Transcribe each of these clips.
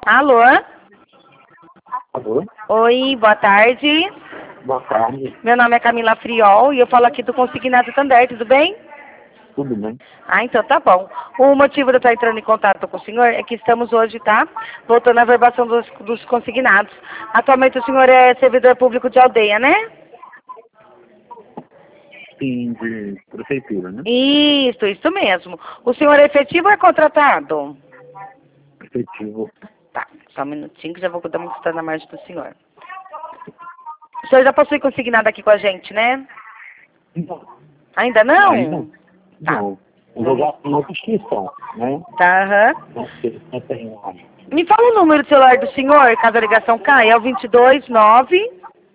Alô? Alô? Oi, boa tarde. Boa tarde. Meu nome é Camila Friol e eu falo aqui do Consignado Santander, tudo bem? Tudo bem? Ah, então tá bom. O motivo de eu estar entrando em contato com o senhor é que estamos hoje, tá? Voltando à verbação dos consignados. Atualmente o senhor é servidor público de aldeia, né? Sim, de prefeitura, né? Isso mesmo. O senhor é efetivo ou é contratado? Efetivo. Tá, só um minutinho que já vou dar uma escuta na margem do senhor. O senhor já possui consignado aqui com a gente, né? Não. Ainda não? Aí não. Tá. Não. Eu vou dar uma inscrição, né? Tá, aham. Não sei se tem lá. Me fala o número do celular do senhor, caso a ligação caia. É o 229.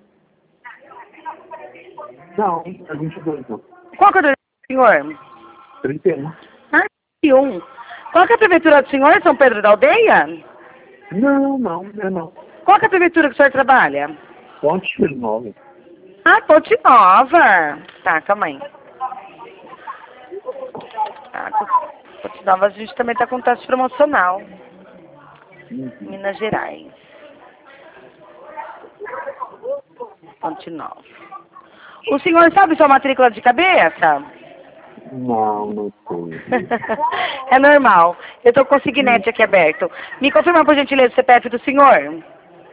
Não, é 22, não. Qual que é o do senhor? 31. Ah, 21. Qual que é a prefeitura do senhor, São Pedro da Aldeia? Não, não. Qual que é a prefeitura que o senhor trabalha? Ponte 9. Ah, Ponte Nova. Tá, calma aí. Ah, Ponte Nova a gente também tá com taxa promocional. Minas Gerais. Ponte Nova. O senhor sabe sua matrícula de cabeça? Não sei. É normal. Eu tô com o Signet aqui aberto. Me confirma, por gentileza, o CPF do senhor.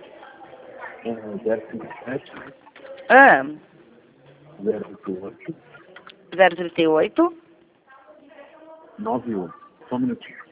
057, Ah, 028, 038. 91. Só um minutinho.